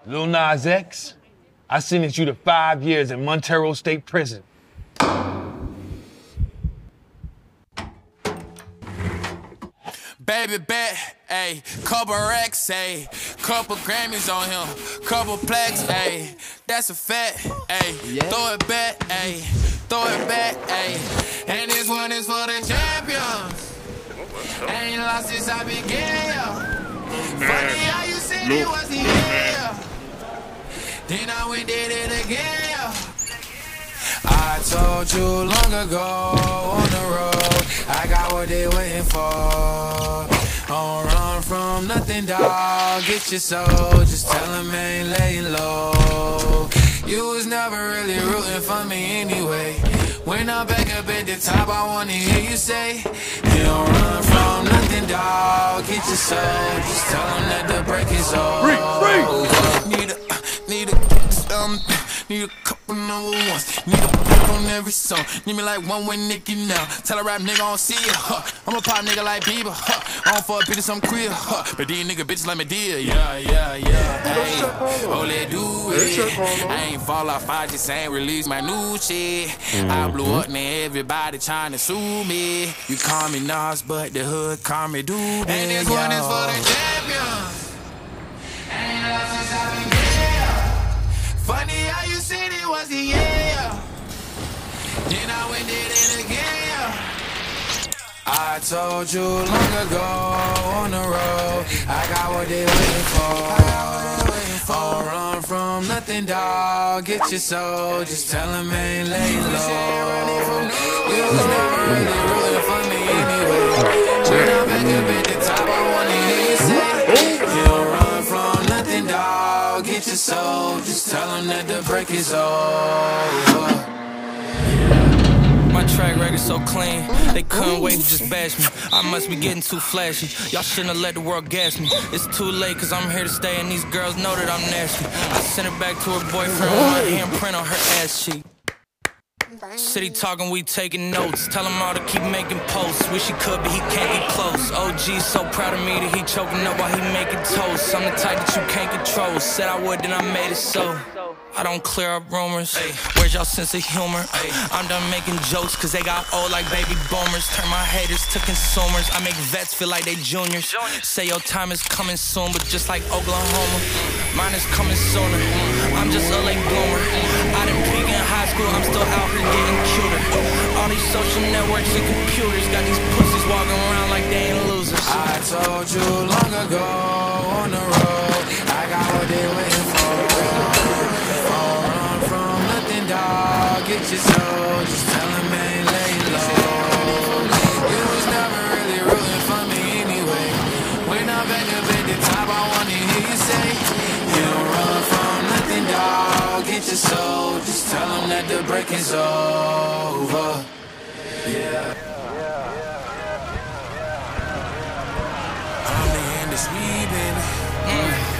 Lil Nas X, I sentenced you to 5 years in Montero State Prison. Baby bet, ayy, couple racks, ayy, couple Grammys on him, couple plaques, ayy, that's a fact, ayy, throw it back, ayy, throw it back, ayy, and this one is for the champions. Ain't lost since I began, yeah. Funny how you said it was the end, then I went did it again, yeah. I told you long ago on the road, I got what they waiting for. Don't run from nothing, dawg. Get your soul, just tell them ain't laying low. You was never really rooting for me anyway. When I'm back up at the top, I wanna hear you say, you don't run from nothing, dawg. Get your soul, just tell them that the break is over. Need a couple number ones. Need a break on every song. Need me like one with Nicki now. Tell a rap nigga I don't see ya. I'm a pop nigga like Bieber. I don't fuck bitches, I'm queer. But these nigga bitches like me dear. Yeah. Hey, oh, let do it. I ain't fall off, I just ain't release my new shit. I blew up, now everybody trying to sue me. You call me Nas, but the hood call me Doobie. And this one is for the champions. Ain't lost since I began. Funny how you said it was the yeah. Then I went did it again. I told you long ago on the road, I got what they waiting for. Don't run from nothing, dawg. Get your soul, just tell them ain't laying low. You was never really rooting for me anyway. When I'm back up at the top, I wanna hear you say, you don't run from nothing, dawg. Get your soul, just tell them that the break is over. My track record so clean, they couldn't wait to just bash me. I must be getting too flashy. Y'all shouldn't have let the world gas me. It's too late cause I'm here to stay and these girls know that I'm nasty. I sent her back to her boyfriend with my handprint on her ass cheek. City talking, we taking notes. Tell him all to keep making posts. Wish he could, but he can't get close. OG so proud of me that he choking up while he making toast. I'm the type that you can't control. Said I would, then I made it so. I don't clear up rumors. Where's y'all sense of humor? I'm done making jokes cause they got old like baby boomers. Turn my haters to consumers. I make vets feel like they juniors. Say your time is coming soon, but just like Oklahoma, mine is coming sooner. I'm just a late bloomer. I didn't peak in high school, I'm still out here getting cuter. All these social networks and computers got these pussies walking around like they ain't losers. I told you long ago on the road, I got what they waiting for. Get your soul, just tell him ain't laying low. You was never really rooting for me anyway. When I'm back up at the top, I wanna hear you say, you don't run from nothing, dawg. Get your soul, just tell him that the break is over. Yeah. I'm the industry, baby.